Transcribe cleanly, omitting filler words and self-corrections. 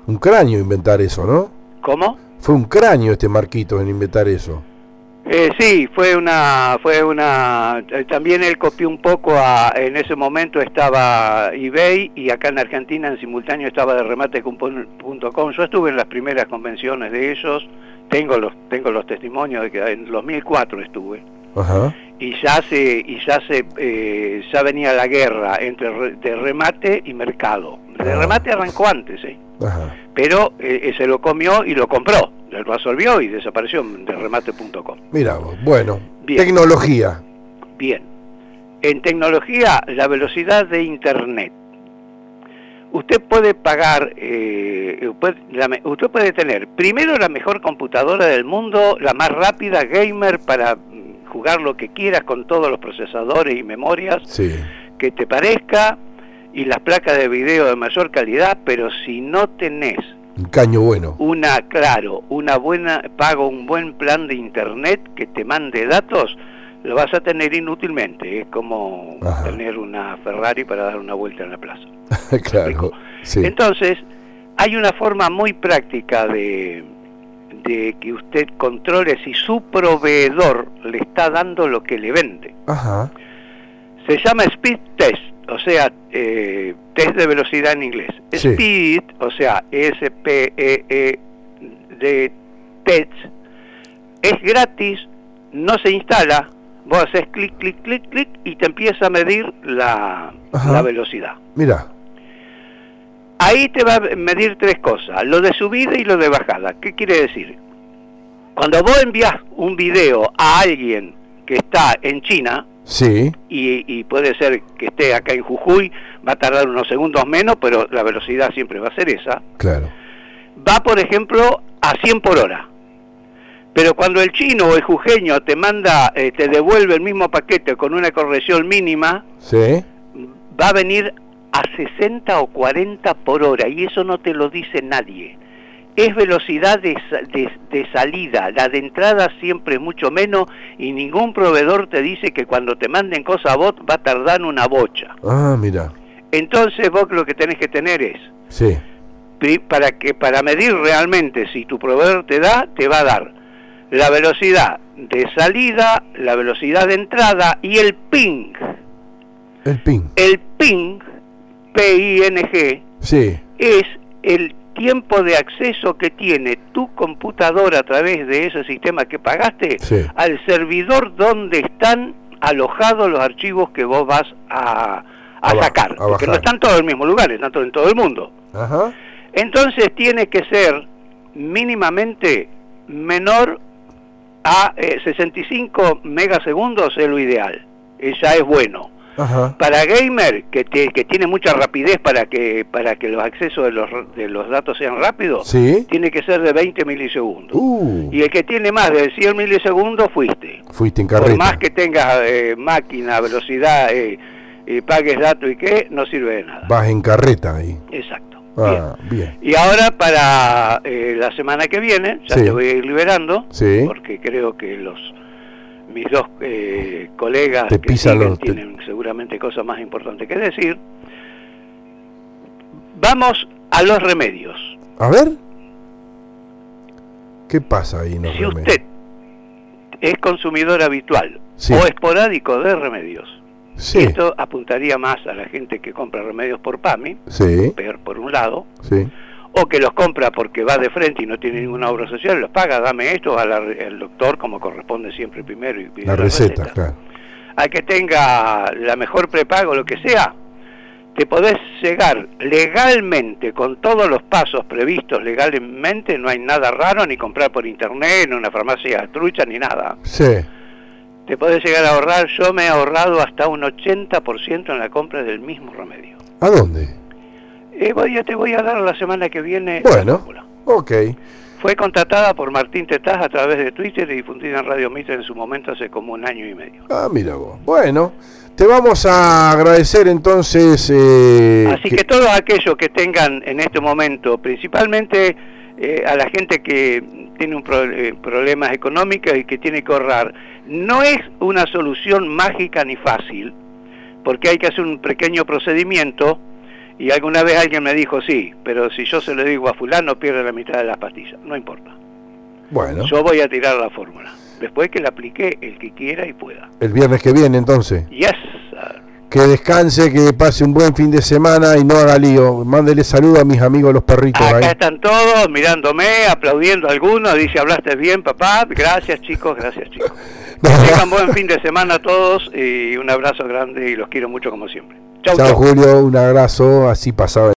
Un cráneo inventar eso, ¿no? ¿Cómo? Fue un cráneo este Marquitos en inventar eso. Sí, también él copió un poco en ese momento estaba eBay y acá en Argentina en simultáneo estaba derremate.com. Yo estuve en las primeras convenciones de ellos, tengo los testimonios de que en 2004 estuve. Ajá. Y ya venía la guerra entre de remate y mercado. De remate arrancó antes, Ajá. pero se lo comió y lo compró, lo absorbió y desapareció de remate.com. Mira vos, bueno, Bien. tecnología. Bien, en tecnología, la velocidad de Internet. Usted puede pagar, usted puede tener primero la mejor computadora del mundo, la más rápida, gamer, para jugar lo que quieras con todos los procesadores y memorias que te parezca, y las placas de video de mayor calidad, pero si no tenés un caño bueno, un buen plan de internet que te mande datos, lo vas a tener inútilmente. Es como tener una Ferrari para dar una vuelta en la plaza. Claro, sí. Entonces, hay una forma muy práctica de que usted controle si su proveedor le está dando lo que le vende. Ajá. Se llama Speed Test, o sea, test de velocidad en inglés. Sí. Speed, o sea, S-P-E-E-D, test, es gratis, no se instala, vos haces clic, clic, clic, clic y te empieza a medir la velocidad. Mira. Ahí te va a medir tres cosas, lo de subida y lo de bajada. ¿Qué quiere decir? Cuando vos envías un video a alguien que está en China, sí, y puede ser que esté acá en Jujuy, va a tardar unos segundos menos, pero la velocidad siempre va a ser esa. Claro. Va, por ejemplo, a 100 por hora. Pero cuando el chino o el jujeño te manda, te devuelve el mismo paquete con una corrección mínima, sí, va a venir a 60 o 40 por hora, y eso no te lo dice nadie. Es velocidad de salida, la de entrada siempre es mucho menos, y ningún proveedor te dice que cuando te manden cosas a vos va a tardar una bocha. Ah, mira. Entonces vos lo que tenés que tener es, sí, para medir realmente si tu proveedor te va a dar la velocidad de salida, la velocidad de entrada y el ping. El ping. El ping, P-I-N-G, sí, es el tiempo de acceso que tiene tu computadora a través de ese sistema que pagaste al servidor donde están alojados los archivos que vos vas a sacar, porque no están todos en el mismo lugar, están todos en todo el mundo. Ajá. Entonces tiene que ser mínimamente menor a 65 megasegundos, es lo ideal, ya es bueno. Ajá. Para gamer, que tiene mucha rapidez para que los accesos de los datos sean rápidos, tiene que ser de 20 milisegundos. Y el que tiene más de 100 milisegundos, fuiste en carreta. Por más que tengas máquina, velocidad, pagues datos y qué, no sirve de nada. Vas en carreta ahí. Exacto. Bien. Y ahora para la semana que viene, ya te voy a ir liberando, porque creo que mis dos colegas que tienen seguramente cosas más importantes que decir. Vamos a los remedios. A ver, ¿qué pasa ahí? Si usted es consumidor habitual o esporádico de remedios, esto apuntaría más a la gente que compra remedios por PAMI, por un lado, o que los compra porque va de frente y no tiene ninguna obra social, los paga, dame esto al doctor como corresponde siempre primero y pide la receta. Claro. Al que tenga la mejor prepago, lo que sea, te podés llegar legalmente con todos los pasos previstos legalmente, no hay nada raro, ni comprar por internet, ni una farmacia trucha, ni nada. Te podés llegar a ahorrar, yo me he ahorrado hasta un 80% en la compra del mismo remedio. ¿A dónde? Te voy a dar la semana que viene. Bueno, ok. Fue contratada por Martín Tetaz a través de Twitter y difundida en Radio Mitre en su momento hace como 1 año y medio. Ah, mira vos. Bueno, te vamos a agradecer entonces... Así que todos aquellos que tengan en este momento, principalmente a la gente que tiene problemas económicos y que tiene que ahorrar, no es una solución mágica ni fácil, porque hay que hacer un pequeño procedimiento Y alguna vez alguien me dijo, sí, pero si yo se lo digo a fulano pierde la mitad de las pastillas. No importa. Bueno. Yo voy a tirar la fórmula. Después que la aplique el que quiera y pueda. El viernes que viene, entonces. Yes, sir. Que descanse, que pase un buen fin de semana y no haga lío. Mándele saludo a mis amigos los perritos. Acá ahí están todos mirándome, aplaudiendo a algunos. Dice, hablaste bien, papá. Gracias, chicos, gracias, chicos. Que tengan buen fin de semana a todos y un abrazo grande y los quiero mucho como siempre. Chau, chao, Julio, un abrazo. Así pasaba.